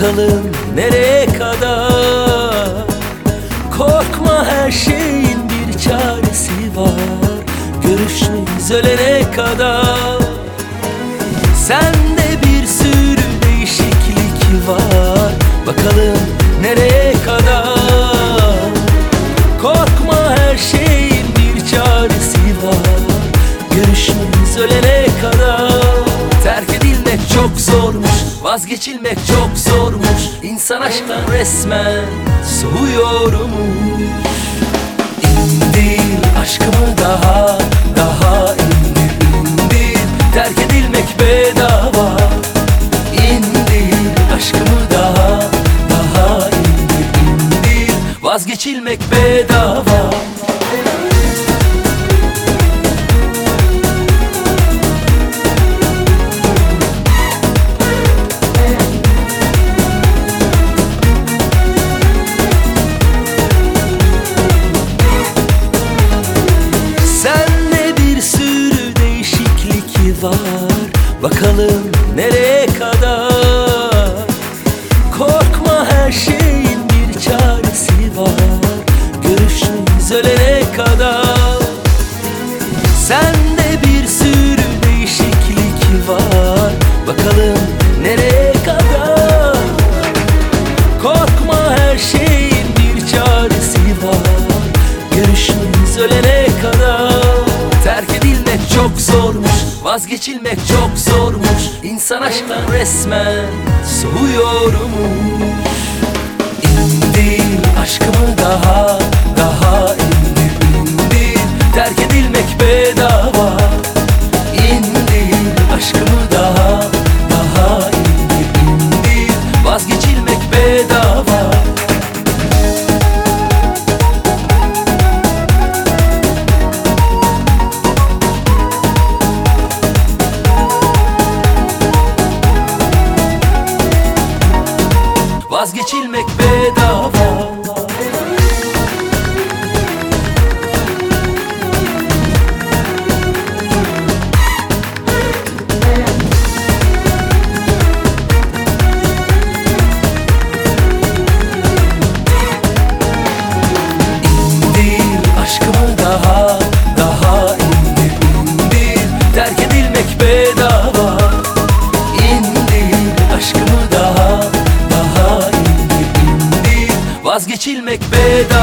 bakalım nereye kadar. Korkma, her şeyin bir çaresi var. Görüşmeyiz ölene kadar. Sende bir sürü değişiklik var. Bakalım nereye kadar. Korkma, her şeyin bir çaresi var. Görüşmeyiz ölene kadar. Terk edilmek çok zormuş, vazgeçilmek çok zormuş. İnsan aşktan resmen soğuyormuş. İndir aşkımı daha, daha indir. Terk edilmek bedava. İndir aşkımı daha, daha indir. Vazgeçilmek bedava. Bakalım nereye kadar. Korkma, her şeyin bir çaresi var. Görüşmeyiz ölene kadar. Sende bir sürü değişiklik var. Bakalım nereye kadar. Korkma, her şeyin bir çaresi var. Görüşmeyiz ölene kadar. Terk edilmek çok zormuş, vazgeçilmek çok zormuş. İnsan aşktan resmen soğuyormuş. İndir aşkımı daha, daha indir. Terk edilmek bedava. İndir aşkımı daha, daha indir. Vazgeçilmek bedava. Vazgeçilmek bedava. İndir aşkımı daha, daha indir. Terk edilmek bedava. İndir aşkımı daha, daha indir. Vazgeçilmek bedava.